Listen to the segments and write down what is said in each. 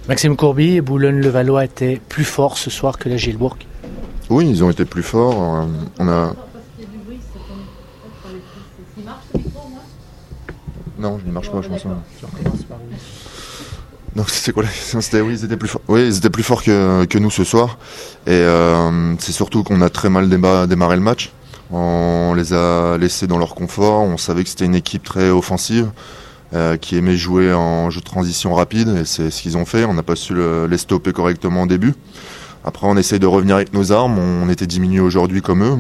Maxime Courby, Boulogne-le-Valois était plus fort ce soir que la Gilbourg. Oui, ils ont été plus forts. Non, il ne marche pas, je pense. Donc c'est quoi la question ? Oui, ils étaient plus forts. Oui, ils étaient plus forts que nous ce soir. Et c'est surtout qu'on a très mal démarré le match. On les a laissés dans leur confort. On savait que c'était une équipe très offensive qui aimait jouer en jeu de transition rapide. Et c'est ce qu'ils ont fait. On n'a pas su les stopper correctement au début. Après, on essaye de revenir avec nos armes. On était diminué aujourd'hui comme eux.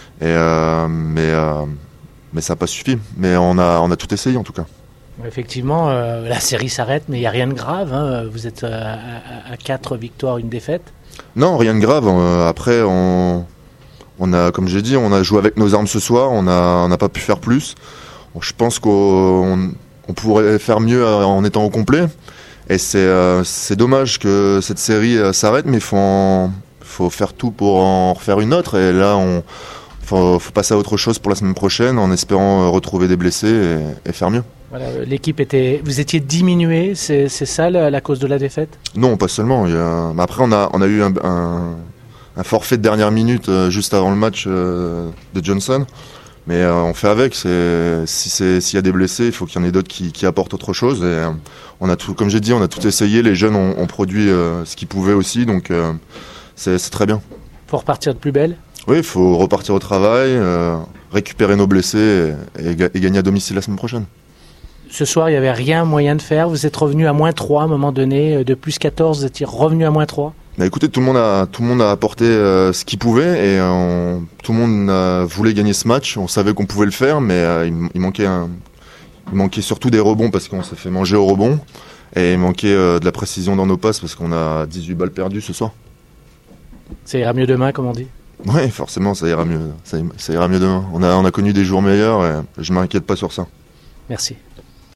Mais ça n'a pas suffi. Mais on a tout essayé en tout cas. Effectivement, la série s'arrête, mais il n'y a rien de grave. Hein. Vous êtes à 4 victoires, 1 défaite. Non, rien de grave. Après, on a, comme j'ai dit, on a joué avec nos armes ce soir. On n'a pas pu faire plus. Je pense qu'on pourrait faire mieux en étant au complet. Et c'est dommage que cette série s'arrête, mais faut faire tout pour en refaire une autre. Et là, faut passer à autre chose pour la semaine prochaine, en espérant retrouver des blessés et faire mieux. Voilà, l'équipe vous étiez diminué, c'est ça la cause de la défaite ? Non, pas seulement. Après, on a eu un forfait de dernière minute juste avant le match de Johnson. Mais on fait avec. S'il y a des blessés, il faut qu'il y en ait d'autres qui apportent autre chose. Et on a tout, comme j'ai dit, on a tout essayé. Les jeunes ont produit ce qu'ils pouvaient aussi, donc c'est très bien. Faut repartir de plus belle ? Oui, il faut repartir au travail, récupérer nos blessés et gagner à domicile la semaine prochaine. Ce soir, il n'y avait rien moyen de faire. Vous êtes revenu à -3 à un moment donné. De plus 14, vous étiez revenu à -3. Écoutez, tout le monde a apporté ce qu'il pouvait et tout le monde voulait gagner ce match. On savait qu'on pouvait le faire, mais il manquait surtout des rebonds parce qu'on s'est fait manger au rebond. Et il manquait de la précision dans nos passes parce qu'on a 18 balles perdues ce soir. Ça ira mieux demain, comme on dit ? Oui, forcément, ça ira mieux. Ça ira mieux demain. On a connu des jours meilleurs et je m'inquiète pas sur ça. Merci.